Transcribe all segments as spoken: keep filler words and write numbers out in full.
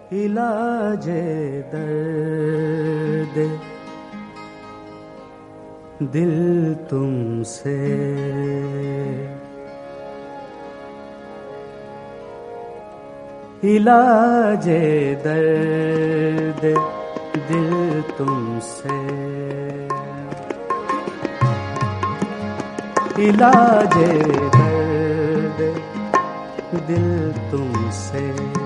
इलाजे दर्द दिल तुमसे, इलाजे दर्द दिल तुमसे, इलाजे दर्द दिल तुमसे,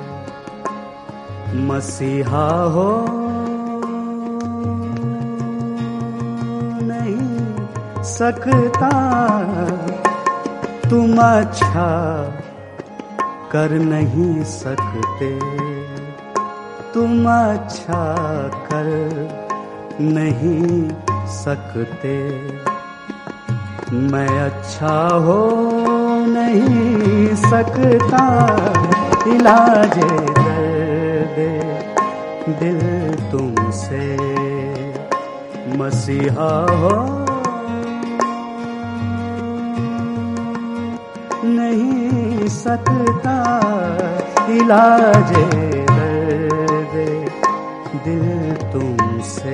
मसीहा हो नहीं सकता, तुम अच्छा कर नहीं सकते, तुम अच्छा कर नहीं सकते, मैं अच्छा हो नहीं सकता, इलाजे दर्द दिल तुमसे, मसीहा हो नहीं सकता, इलाजे दर्द दिल तुमसे।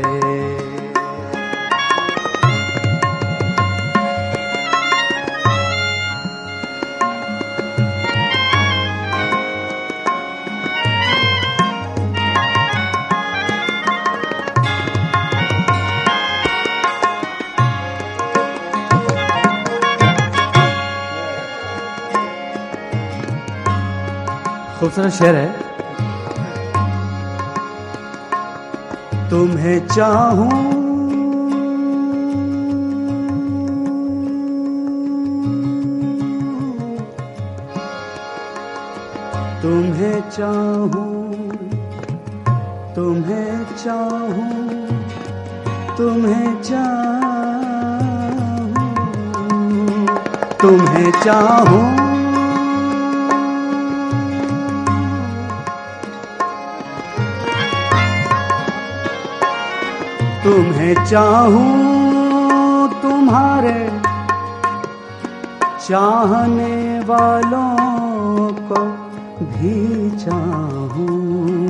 खूबसूरत शेर है। तुम्हें चाहूं तुम्हें चाहूं तुम्हें चाहूं तुम्हें चाहूं तुम्हें चाहूं तुम्हें चाहूं तुम्हारे चाहने वालों को भी चाहूं,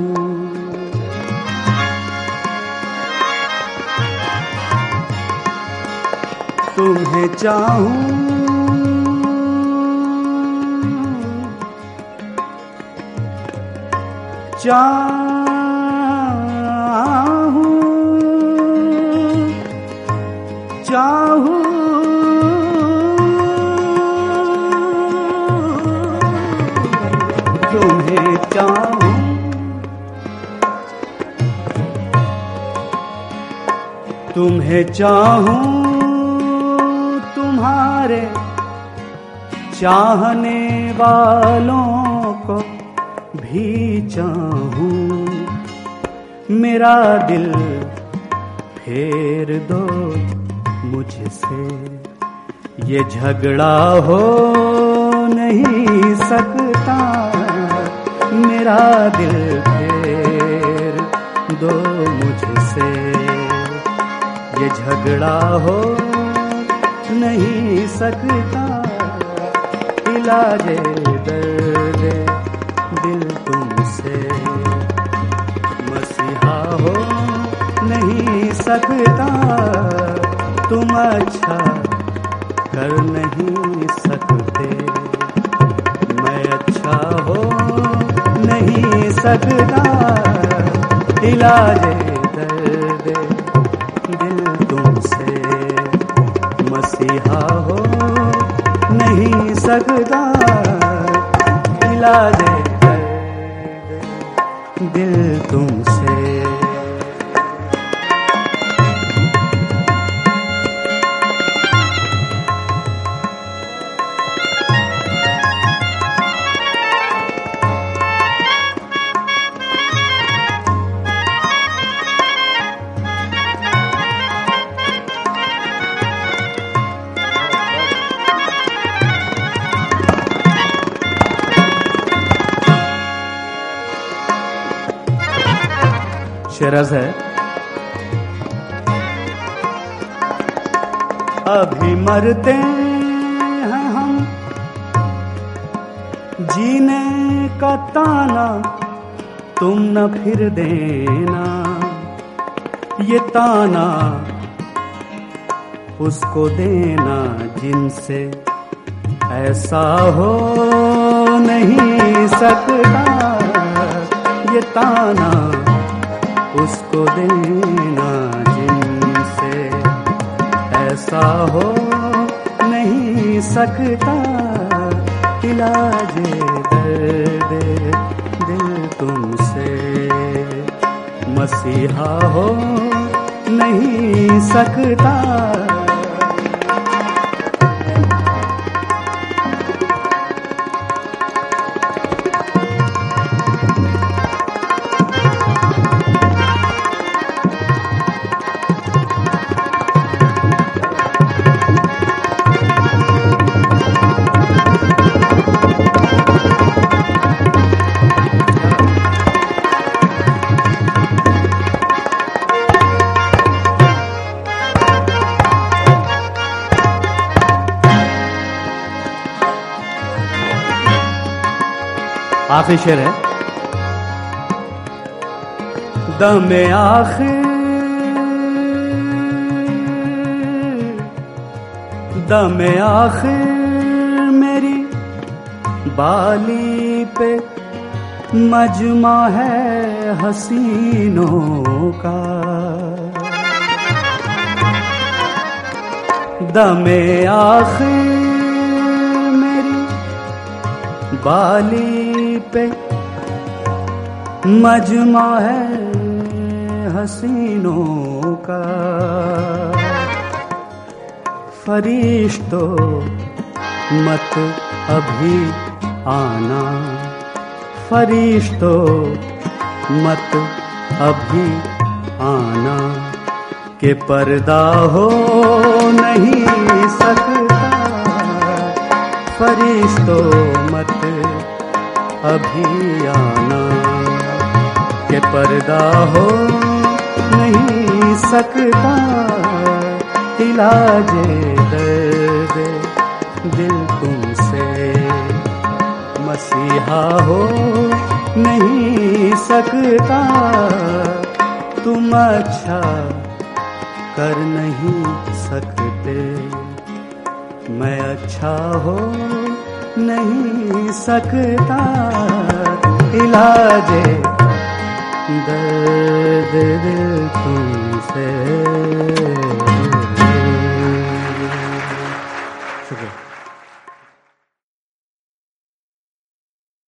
तुम्हें चाहूं चाहूं चाहूं तुम्हें चाहूं तुम्हें चाहूं तुम्हारे चाहने वालों को भी चाहूं, मेरा दिल फेर दो मुझसे, ये झगड़ा हो नहीं सकता, मेरा दिल फेर दो मुझसे, ये झगड़ा हो नहीं सकता, इलाजे दर्द दिल तुमसे, मसीहा हो नहीं सकता, तुम अच्छा कर नहीं सकते, मैं अच्छा हो नहीं सकता, इलाजे दर्द दिल तुमसे, मसीहा हो नहीं सकता, इलाजे दर्द दिल तुमसे। शेरज है। अभी मरते हैं हम, जीने का ताना तुम न फिर देना, ये ताना उसको देना जिनसे ऐसा हो नहीं सकता, ये ताना उसको देना जिनसे ऐसा हो नहीं सकता। इलाज दर्द दिल तुमसे मसीहा हो नहीं सकता। आखिरी शेर है। दमे आखिर दमे आखिर मेरी बाली पे मजमा है हसीनों का, दमे आखिर मेरी बाली पे मजमा है हसीनों का। फरिश्तों मत अभी आना, फरिश्तों मत अभी आना, के पर्दा हो नहीं सकता। फरिश्तों मत अभी आना, के पर्दा हो नहीं सकता। इलाज दर्द दिल तुमसे मसीहा हो नहीं सकता। तुम अच्छा कर नहीं सकते, मैं अच्छा हो नहीं सकता। इलाज दर्द दिल तुमसे